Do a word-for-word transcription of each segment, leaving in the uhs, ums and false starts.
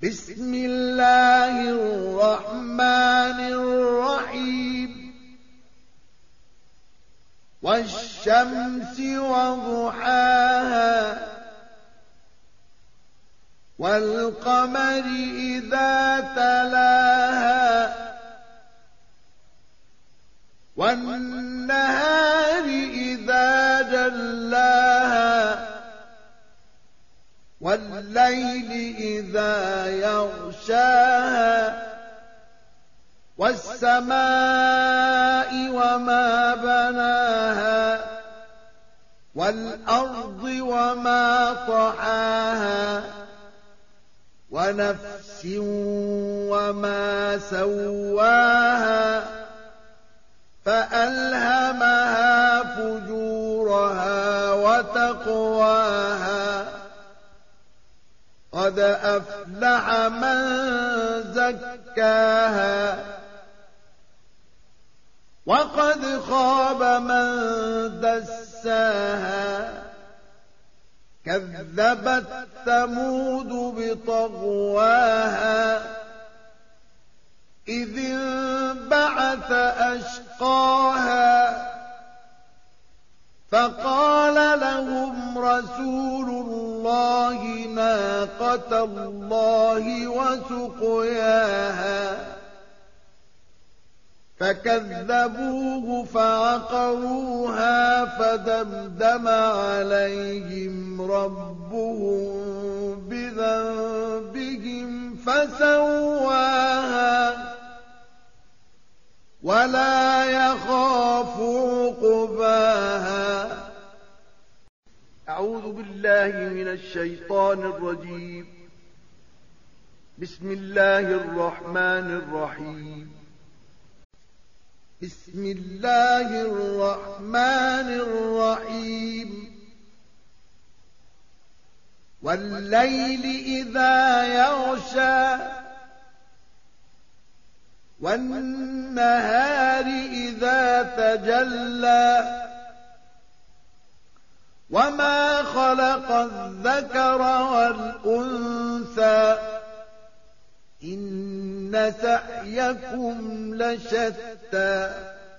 بسم الله الرحمن الرحيم والشمس وضحاها والقمر إذا تلاها والنهار إذا جلاها والليل إذا يغشاها والسماء وما بناها والأرض وما طحاها ونفس وما سواها فألهمها فجورها وتقواها قد أفلح من زكاها وقد خاب من دساها كذبت ثمود بطغواها إذ انبعث أشقاها فقال لهم رسول الله ناقة الله وسقياها فكذبوه فعقروها فدمدم عليهم ربهم بذنبهم فسواها ولا يخاف عقباها. أعوذ بالله من الشيطان الرجيم. بسم الله الرحمن الرحيم. بسم الله الرحمن الرحيم والليل إذا يغشى والنهار إذا تجلى وما خلق الذكر والأنثى إن سعيكم لشتى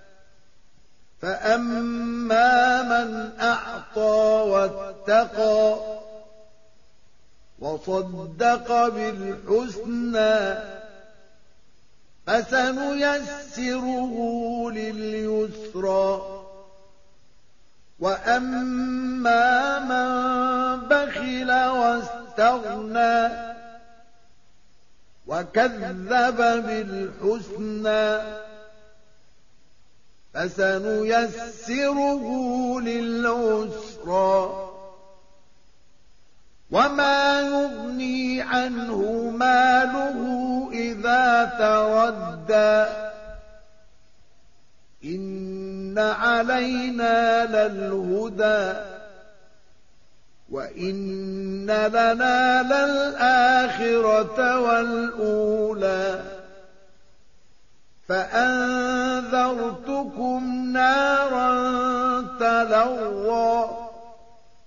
فأما من أعطى واتقى وصدق بالحسنى فسنيسره لليسرى وأما من بخل واستغنى وكذب بالحسنى فسنيسره للعسرى وما يغني عنه ماله إذا تردى إن علينا للهدى وإن لنا للآخرة والأولى فأنذرتكم نارا تلظى